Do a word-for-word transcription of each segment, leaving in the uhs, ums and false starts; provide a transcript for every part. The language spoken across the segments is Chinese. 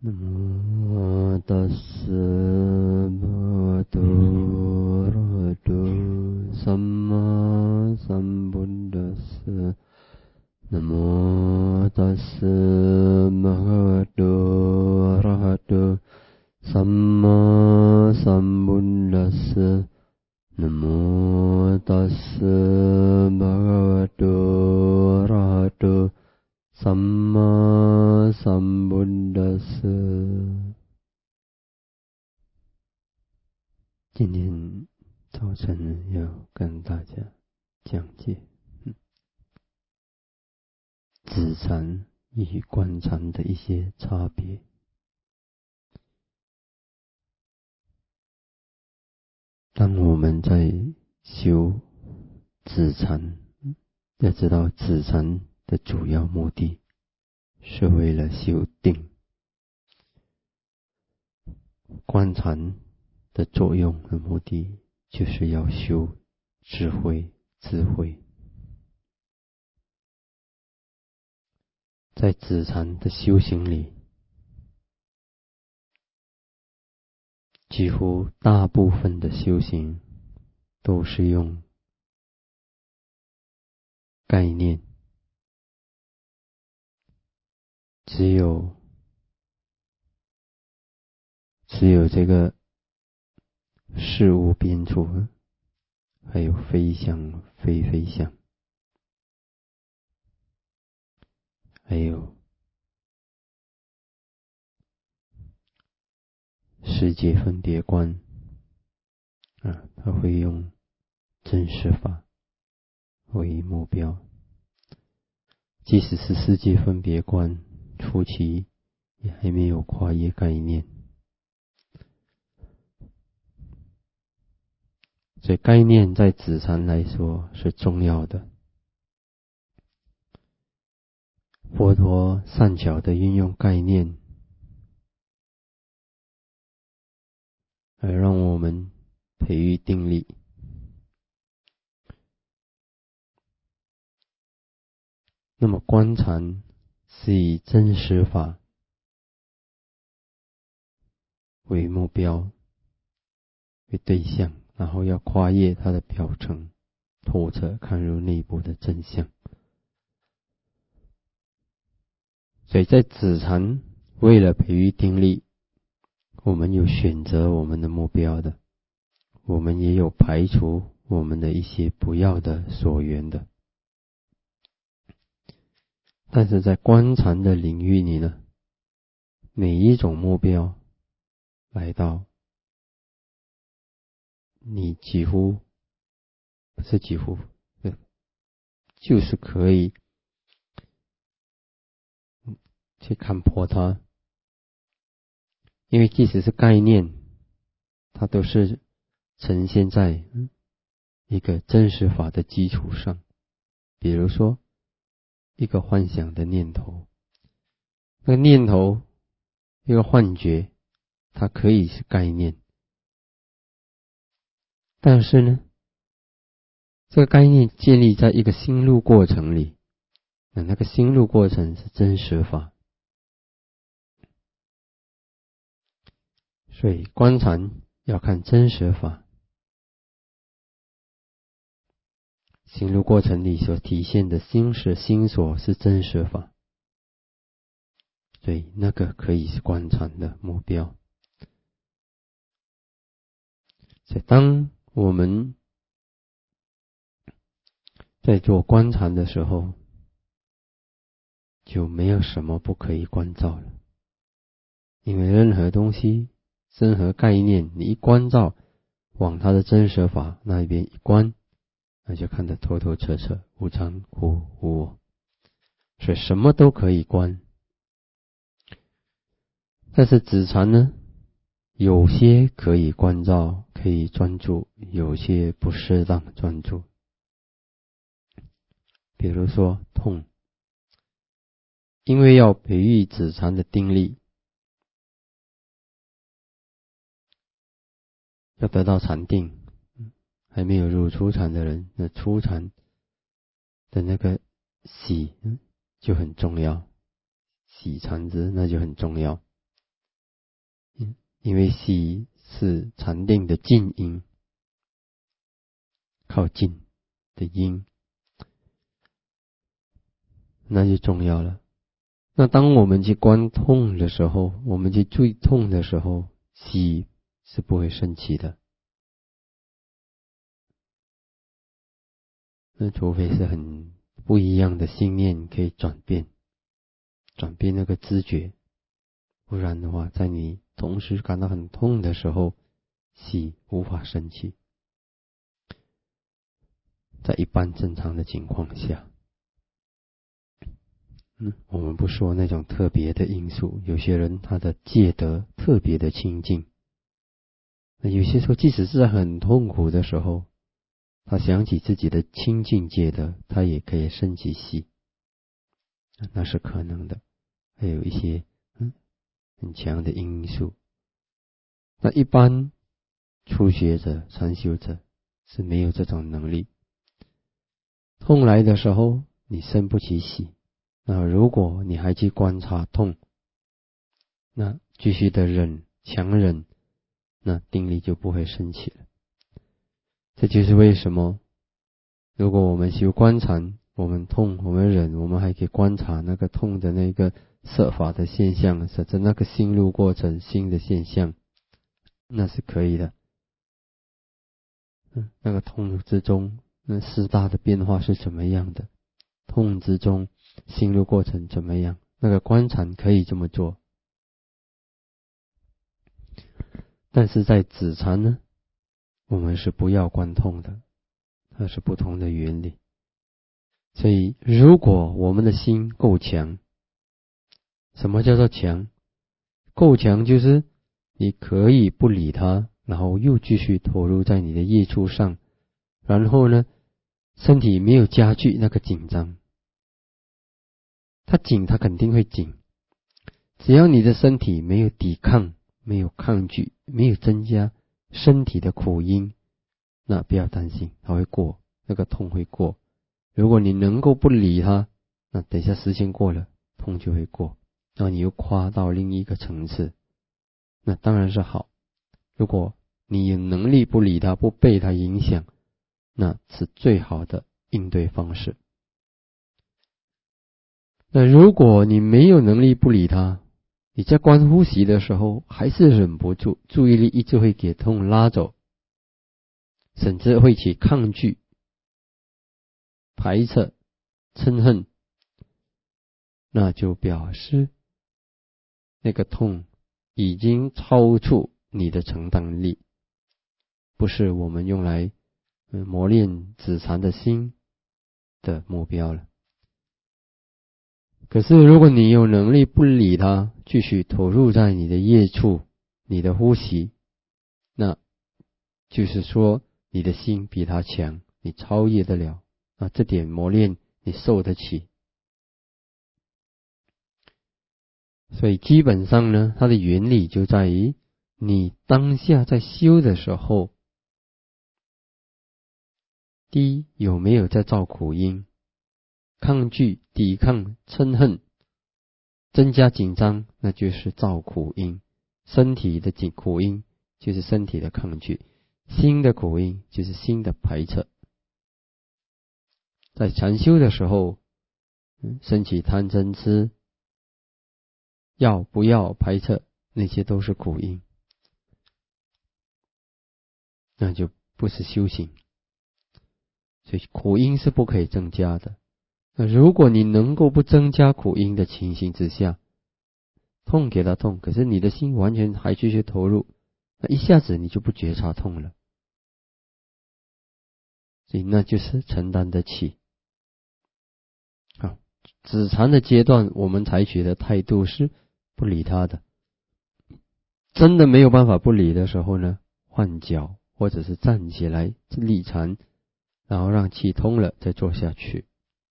南无大斯巴多罗多萨玛萨布达斯南无大斯巴多罗多萨玛萨布达斯南无大斯巴多罗多萨玛萨布达斯。今天早晨要跟大家讲解止禅与观禅的一些差别。当我们在修止禅，要知道止禅的主要目的是为了修定，观禅的作用和目的就是要修智慧智慧。在止禅的修行里，几乎大部分的修行都是用概念，只有只有这个事物变处，还有非想非非想，还有世界分别观啊，他会用真实法为目标。即使是世界分别观初期也还没有跨越概念，所以概念在止禅来说是重要的。佛陀善巧地运用概念，而让我们培育定力。那么观禅是以真实法为目标为对象，然后要跨越它的表层，透彻看入内部的真相。所以在止禅为了培育定力，我们有选择我们的目标的，我们也有排除我们的一些不要的所缘的。但是在观禅的领域里呢，每一种目标来到，你几乎不是几乎就是可以去看破它。因为即使是概念，它都是呈现在一个真实法的基础上。比如说一个幻想的念头，那个念头一个幻觉，它可以是概念，但是呢，这个概念建立在一个心路过程里，那那个心路过程是真实法。所以观禅要看真实法，心路过程里所体现的心识心所是真实法，所以那个可以是观禅的目标。所以当我们在做观禅的时候，就没有什么不可以观照了。因为任何东西任何概念，你一观照，往它的真实法那一边一观，那就看得透透彻彻，无常无无我，所以什么都可以观。但是止禅呢，有些可以观照可以专注，有些不适当专注。比如说痛，因为要培育止禅的定力，要得到禅定，还没有入初禅的人，那初禅的那个喜就很重要，喜禅之那就很重要。 因为喜是禅定的近因，靠近的因，那就重要了。那当我们去观痛的时候，我们去注意痛的时候，喜是不会升起的。那除非是很不一样的信念可以转变，转变那个知觉，不然的话，在你同时感到很痛的时候，喜无法升起。在一般正常的情况下，嗯，我们不说那种特别的因素，有些人他的戒德特别的清净，那有些时候即使是在很痛苦的时候，他想起自己的清净戒德，他也可以升起喜，那是可能的。还有一些嗯很强的因素。那一般初学者、禅修者是没有这种能力。痛来的时候，你生不起喜。那如果你还去观察痛，那继续的忍、强忍，那定力就不会升起了。这就是为什么，如果我们修观禅，我们痛，我们忍，我们还可以观察那个痛的那个色法的现象，甚至那个心路过程、心的现象，那是可以的。嗯，那个痛之中，那四大的变化是怎么样的？痛之中，心路过程怎么样？那个观禅可以这么做。但是在止禅呢，我们是不要观痛的，它是不同的原理。所以如果我们的心够强，什么叫做强？够强就是你可以不理它，然后又继续投入在你的业处上，然后呢，身体没有加剧那个紧张。它紧，它肯定会紧，只要你的身体没有抵抗，没有抗拒，没有增加身体的苦因，那不要担心，它会过，那个痛会过。如果你能够不理它，那等一下时间过了，痛就会过，然后你又跨到另一个层次，那当然是好。如果你有能力不理它，不被它影响，那是最好的应对方式。那如果你没有能力不理它，你在观呼吸的时候还是忍不住，注意力一直会给痛拉走，甚至会起抗拒、排斥、嗔恨，那就表示那个痛已经超出你的承担力，不是我们用来磨练止禅的心的目标了。可是如果你有能力不理它，继续投入在你的业处、你的呼吸，那就是说你的心比它强，你超越得了，那这点磨练你受得起。所以基本上呢，它的原理就在于你当下在修的时候，第一，有没有在造苦因，抗拒、抵抗、嗔恨，增加紧张，那就是造苦因。身体的紧苦因就是身体的抗拒，心的苦因就是心的排斥。在禅修的时候，升起贪嗔痴，要不要排斥，那些都是苦因，那就不是修行。所以苦因是不可以增加的。那如果你能够不增加苦因的情形之下，痛给他痛，可是你的心完全还继续投入，那一下子你就不觉察痛了，所以那就是承担得起。好，止禅的阶段，我们采取的态度是不理他的。真的没有办法不理的时候呢，换脚或者是站起来立禅，然后让气通了再坐下去。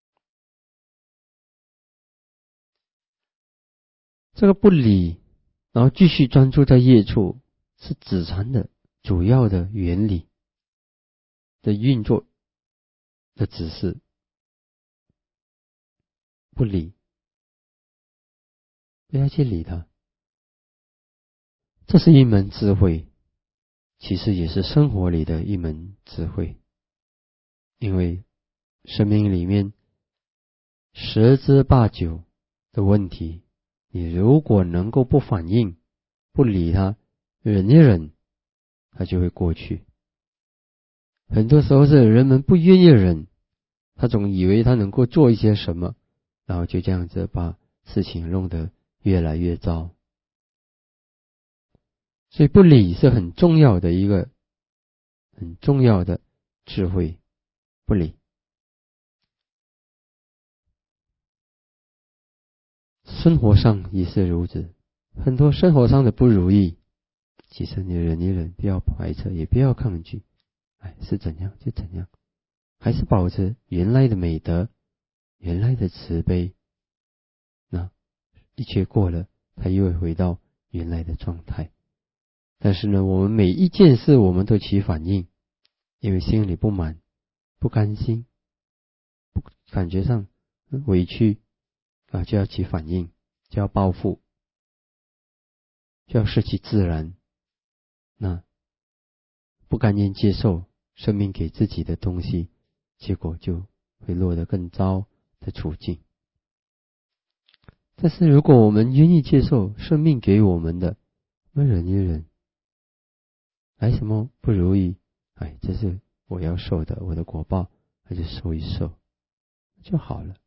这个不理，然后继续专注在业处，是止禅的主要的原理的运作的指示。不理，不要去理它。 这是一门智慧，其实也是生活里的一门智慧。因为生命里面十之八九的问题，你如果能够不反应，不理它，忍一忍，它就会过去。很多时候是人们不愿意忍，他总以为他能够做一些什么，然后就这样子把事情弄得越来越糟。所以不理是很重要的一个很重要的智慧，不理。生活上也是如此，很多生活上的不如意，其实你忍一忍，不要排斥，也不要抗拒，哎，是怎样就怎样，还是保持原来的美德，原来的慈悲，那一切过了，它又会回到原来的状态。但是呢，我们每一件事我们都起反应，因为心里不满、不甘心，不感觉上委屈啊，就要起反应，就要报复，就要顺其自然。那不甘愿接受生命给自己的东西，结果就会落得更糟的处境。但是如果我们愿意接受生命给我们的，我们忍一忍，来什么不如意，哎，这是我要受的，我的果报，那就受一受就好了。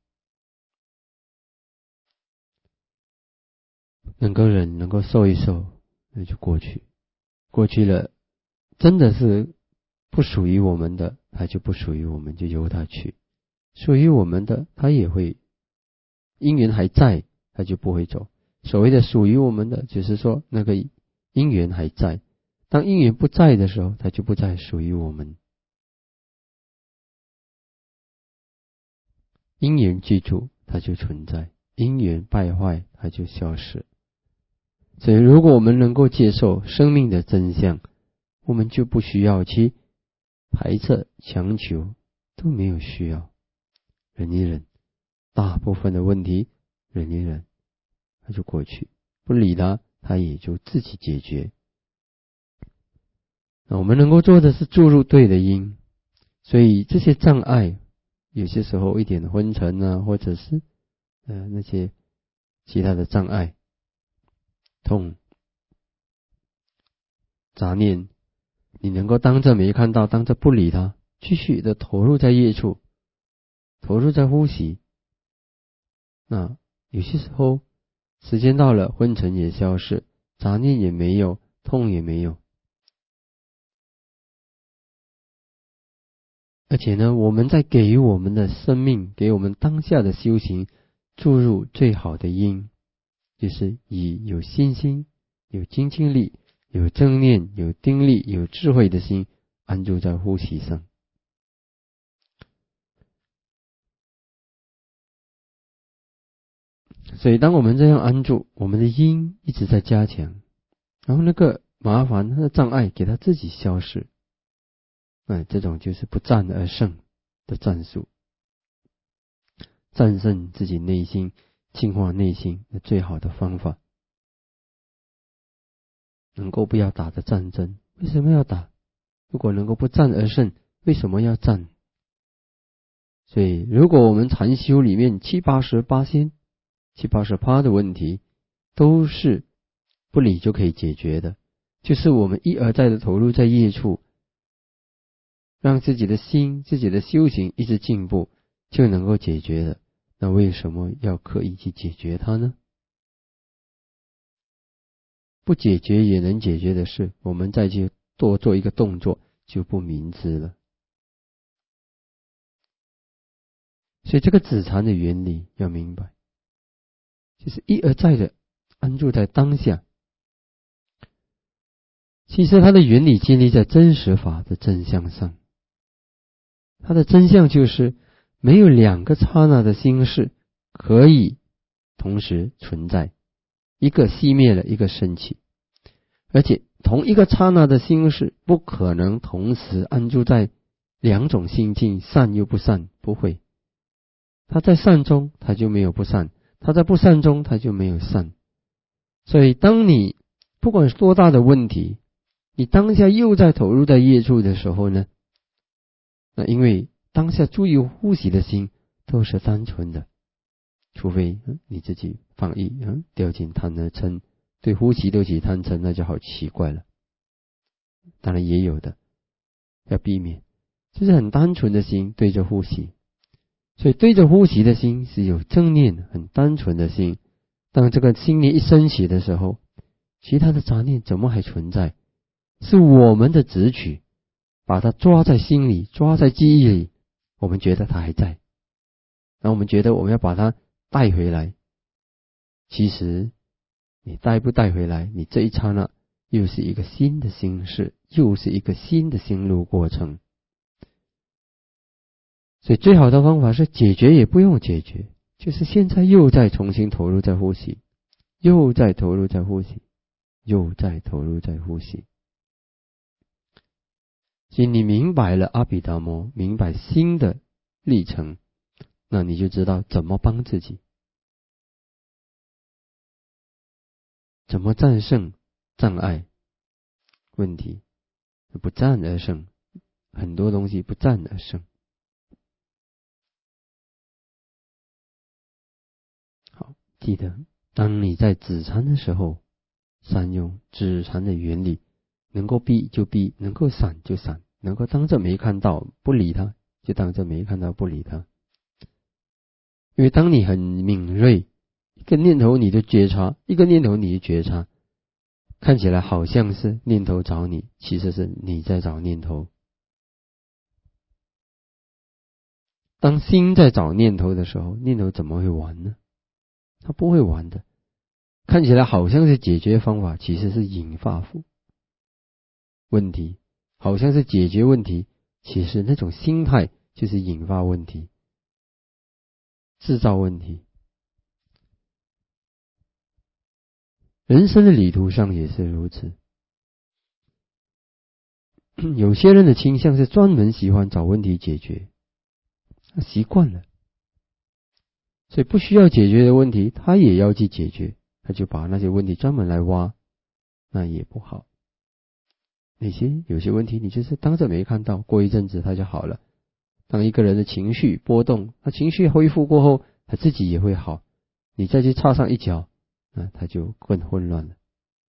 能够忍，能够受一受，那就过去。过去了，真的是不属于我们的，它就不属于我们，就由它去。属于我们的，它也会，因缘还在，它就不会走。所谓的属于我们的，就是说那个因缘还在，当因缘不在的时候，它就不再属于我们。因缘记住，它就存在；因缘败坏，它就消失。所以如果我们能够接受生命的真相，我们就不需要去排斥、强求，都没有需要。忍一忍，大部分的问题忍一忍，它就过去，不理它，它也就自己解决。那我们能够做的是注入对的因，所以这些障碍，有些时候一点昏沉啊，或者是呃那些其他的障碍，痛、杂念，你能够当着没看到，当着不理它，继续的投入在业处，投入在呼吸。那有些时候时间到了，昏沉也消失，杂念也没有，痛也没有。而且呢，我们在给予我们的生命，给我们当下的修行注入最好的因，就是以有信心、有精进力、有正念、有定力、有智慧的心安住在呼吸上。所以当我们这样安住，我们的因一直在加强，然后那个麻烦、那个障碍给它自己消失。哎，这种就是不战而胜的战术，战胜自己内心、净化内心的最好的方法。能够不要打的战争，为什么要打？如果能够不战而胜，为什么要战？所以如果我们禅修里面七八十八仙、七八十趴的问题都是不理就可以解决的，就是我们一而再的投入在业处，让自己的心、自己的修行一直进步，就能够解决的。那为什么要刻意去解决它呢？不解决也能解决的事，我们再去多做一个动作就不明智了。所以这个止禅的原理要明白，就是一而再的安住在当下。其实它的原理建立在真实法的真相上，它的真相就是没有两个刹那的心事可以同时存在，一个熄灭了，一个升起，而且同一个刹那的心事不可能同时安住在两种心境，善又不善，不会。它在善中它就没有不善，它在不善中它就没有善。所以当你不管是多大的问题，你当下又在投入在业处的时候呢，那因为当下注意呼吸的心都是单纯的，除非、嗯、你自己放逸、嗯、掉进贪嗔嗔，对呼吸都起贪嗔，那就好奇怪了。当然也有的，要避免，这是很单纯的心对着呼吸。所以对着呼吸的心是有正念很单纯的心，当这个心念一升起的时候，其他的杂念怎么还存在？是我们的执取把它抓在心里，抓在记忆里，我们觉得它还在，然后我们觉得我们要把它带回来。其实你带不带回来，你这一刹那又是一个新的心事，又是一个新的心路过程。所以最好的方法是解决也不用解决，就是现在又再重新投入在呼吸，又再投入在呼吸，又再投入在呼吸。所以你明白了阿毗达摩，明白新的历程，那你就知道怎么帮自己，怎么战胜障碍问题，不战而胜，很多东西不战而胜。好，记得当你在止禅的时候，善用止禅的原理，能够避就避，能够闪就闪，能够当着没看到不理他，就当着没看到不理他。因为当你很敏锐，一个念头你就觉察，一个念头你就觉察，看起来好像是念头找你，其实是你在找念头。当心在找念头的时候，念头怎么会玩呢？它不会玩的。看起来好像是解决方法，其实是引发问题，好像是解决问题，其实那种心态就是引发问题，制造问题。人生的旅途上也是如此，有些人的倾向是专门喜欢找问题解决，他习惯了，所以不需要解决的问题他也要去解决，他就把那些问题专门来挖，那也不好。那些有些问题你就是当着没看到，过一阵子他就好了。当一个人的情绪波动，他情绪恢复过后，他自己也会好，你再去插上一脚，那他就更混乱了。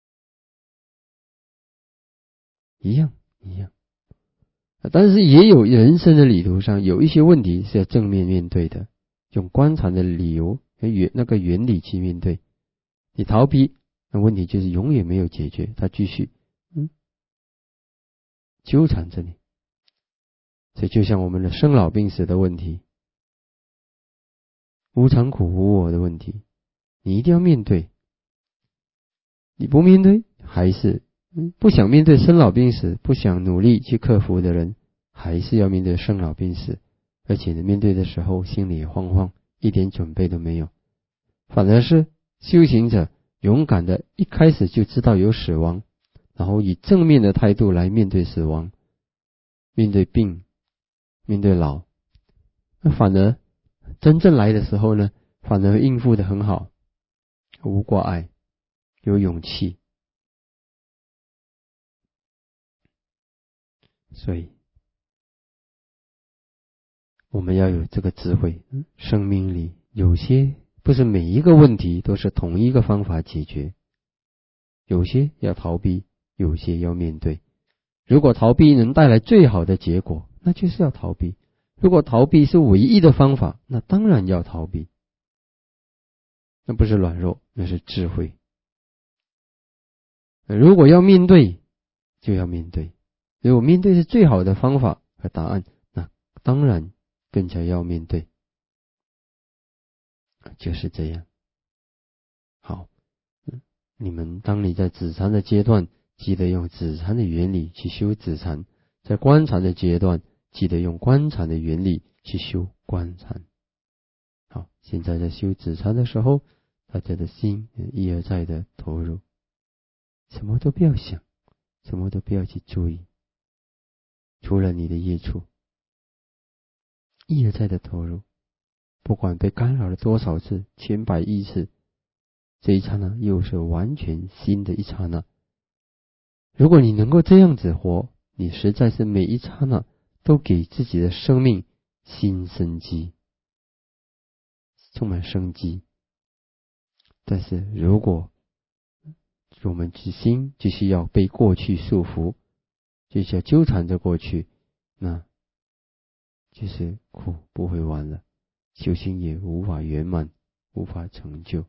一样一样，但是也有人生的旅途上有一些问题是要正面面对的，用观察的理由原那个原理去面对。你逃避，那问题就是永远没有解决，它继续嗯纠缠着你。所以就像我们的生老病死的问题，无常苦无我的问题，你一定要面对。你不面对，还是不想面对生老病死，不想努力去克服的人，还是要面对生老病死，而且呢，面对的时候心里也慌慌，一点准备都没有。反而是修行者勇敢的一开始就知道有死亡，然后以正面的态度来面对死亡，面对病，面对老，那反而真正来的时候呢，反而应付的很好，无挂碍，有勇气。所以我们要有这个智慧，生命里有些不是每一个问题都是同一个方法解决，有些要逃避，有些要面对。如果逃避能带来最好的结果，那就是要逃避；如果逃避是唯一的方法，那当然要逃避。那不是软弱，那是智慧。如果要面对，就要面对。如果面对是最好的方法和答案，那当然更加要面对。就是这样。好，你们当你在止禅的阶段，记得用止禅的原理去修止禅；在观禅的阶段，记得用观禅的原理去修观禅。好，现在在修止禅的时候，大家的心一而再的投入，什么都不要想，什么都不要去注意，除了你的业处，一而再的投入，不管被干扰了多少次，千百亿次，这一刹那又是完全新的一刹那， 如果你能够这样子活，你实在是每一刹那都给自己的生命新生机，充满生机。但是如果我们之心就是要被过去束缚，就是要纠缠着过去，那就是苦不会完了，修行也无法圆满，无法成就。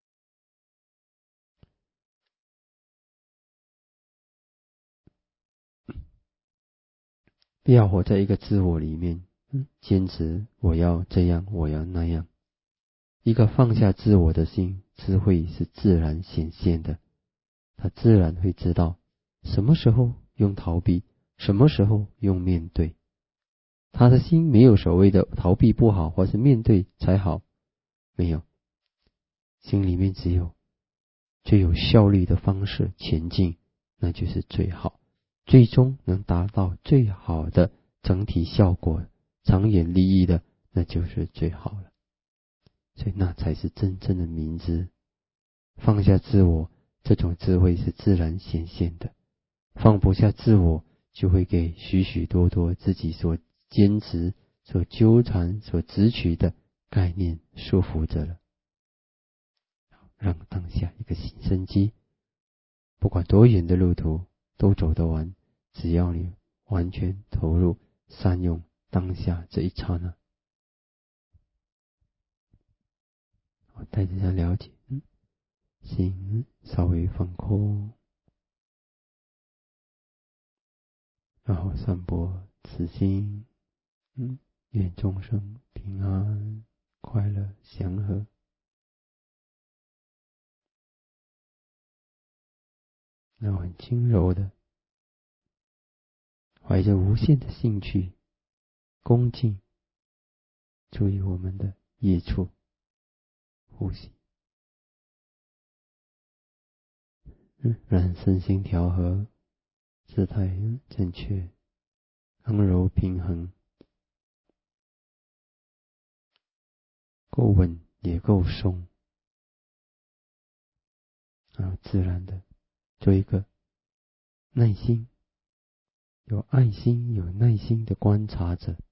不要活在一个自我里面，坚持我要这样，我要那样。一个放下自我的心，智慧是自然显现的，他自然会知道什么时候用逃避，什么时候用面对。他的心没有所谓的逃避不好，或是面对才好，没有，心里面只有最有效率的方式前进，那就是最好，最终能达到最好的整体效果，长远利益的，那就是最好了。所以那才是真正的明智。放下自我，这种智慧是自然显现的。放不下自我，就会给许许多多自己所坚持、所纠缠、所执取的概念束缚着了。让当下一个新生机，不管多远的路途都走得完，只要你完全投入，善用当下这一刹那。我带着大家了解，嗯，心稍微放空，然后散播慈心，嗯，愿众生平安、快乐、祥和。然后很轻柔的，怀着无限的兴趣、恭敬，注意我们的业处呼吸，嗯，让身心调和，姿态正确，刚柔平衡，够稳也够松，然后自然的做一个耐心、有爱心、有耐心的观察者。